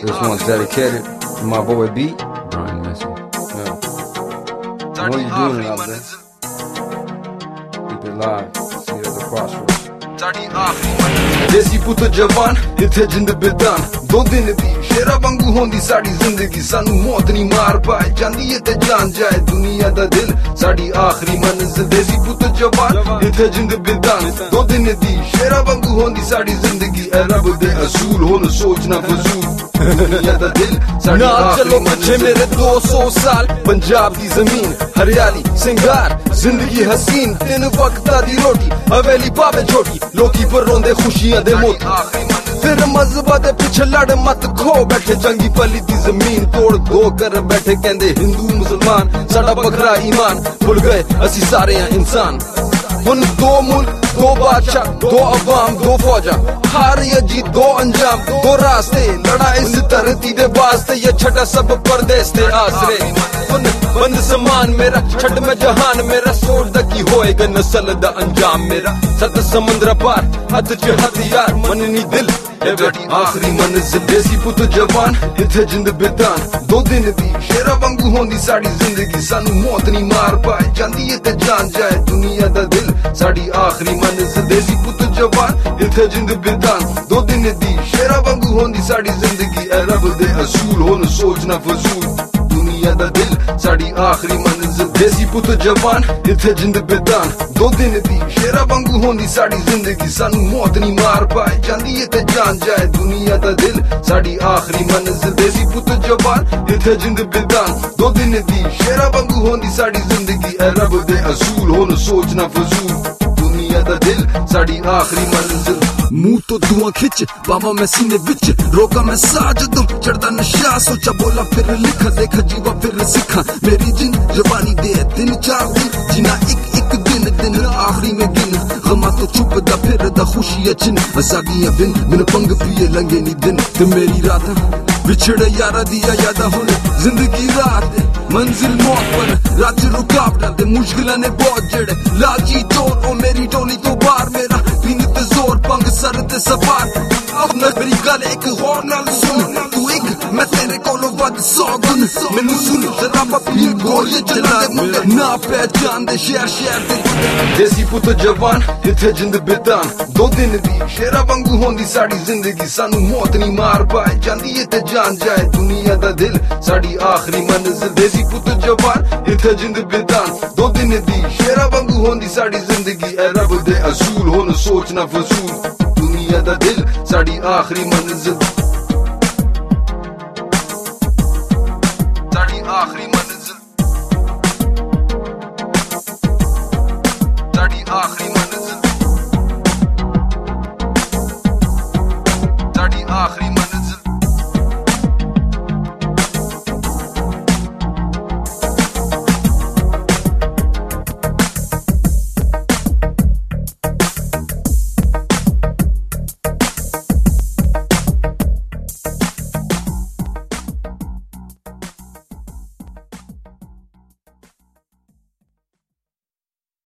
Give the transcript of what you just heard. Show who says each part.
Speaker 1: This one's dedicated to my boy B, Brian Messi. Yeah. I know you're doing it out there. Keep it live. See you at the crossroads.
Speaker 2: देसी पुत जवान इत्थे जिंद बिदान दो दिन दी शेरा वांगू होंदी साड़ी जिंदगी सानू मौत नहीं मार पाए जांदी है ते जान जाए दुनिया दा दिल साड़ी आखिरी मंजिल देसी पुत जवान इत्थे जिंद बिदान दो दिन दी शेरा वांगू होंदी साड़ी जिंदगी ए रब दे असूल होन सोचना फजूल दुनिया दा दिल साड़ी चलो पीछे मेरे 200 साल पंजाब दी जमीन हरियाली सिंगार जिंदगी हसीन तीन वक्त दी रोटी हवेली पावे छोटी लोकी पर रोंदे खुशियां दे मोती फिर मजहबा दे पीछे लड़ मत खो बैठे जंगी पली दी जमीन तोड़ दो कर बैठे कहंदे हिंदू मुसलमान साडा बखरा ईमान भुल गए असी सारे हैं इंसान हुन दो मुल्क दो बादशाह दो अवाम दो फौजा हार या जीत दो अंजाम दो रास्ते लड़ा इस धरती दे वास्ते ये छटा सब परदेस दे आसरे बंद समान मेरा छट में जहान मेरा सोचदा की होएगा नस्ल दा अंजाम मेरा सत समुद्र पार हथ च हथियार मननी दिल आखिरी मंजिल देसी पुत जवान इत्थे जिंद बिदान दो दिन दी शेरा वांगू होंदी साड़ी जिंदगी सानू मौत नहीं मार पाए जांदी है ते जान जाए दुनिया दा दिल साड़ी आखिरी मंजिल देसी पुत जवान इत्थे जिंद बिदान दो दिन दी शेरा वांगू होंदी साड़ी जिंदगी ए रब दे असूल होन सोचना फजूल दुनिया दा दिल साड़ी आखिरी मंजिल देसी पुत जवान इत्थे जिंद बिदान दो दिन दी शेरा वांगू होंदी साड़ी जिंदगी सानू मौत नहीं मार पाए जांदी है ते जान जाए दुनिया दा दिल साड़ी आखिरी मंजिल देसी पुत जवान इत्थे जिंद बिदान दो दिन दी शेरा वांगू होंदी साड़ी जिंदगी ए रब दे असूल होन सोचना फजूल दुनिया दा दिल साड़ी आखिरी मंजिल मुंह तो धुआं खिंच बाबा मैं सीने विच रोका मैं साज दूं चढ़दा नशा सोचा बोला फिर लिखा देखा जीवा फिर सिखा मेरी जिंद जवानी दे 3-4 दिन जिना एक दिन आखिरी में गिन गमा तो चुप दा फिर दा खुशी चिन आजादियां बिन बिन पंग पिए लंगे नी दिन ते मेरी रात बिछड़े यारा दिया यादा होने जिंदगी रात मंजिल मौत पर रात रुकावट दे मुश्किलां ने बहुत जड़े लालची चोर ओ मेरी टोली तो बाहर मेरा पीने ते जोर पंग सर ते सवार अब मेरी गल एक होर नाल सुन तू एक मैं तेरे कोलो वध 100 गुण मैनू सुन शराबा पी गोली चला ना पहचान दे शहर दे देसी पुत जवान इत्थे जिंद बिदान दो दिन दी शेरा वांगू होंदी साड़ी जिंदगी सानू मौत नहीं मार पाए जांदी है ते जान जाए दुनिया दा दिल साड़ी आखिरी मंजिल देसी पुत जवान इत्थे जिंद बिदान दो दिन दी शेरा वांगू होंदी साड़ी जिंदगी ए रब दे असूल होन सोचना फजूल दुनिया दा दिल साड़ी आखिरी मंजिल साड़ी आखिरी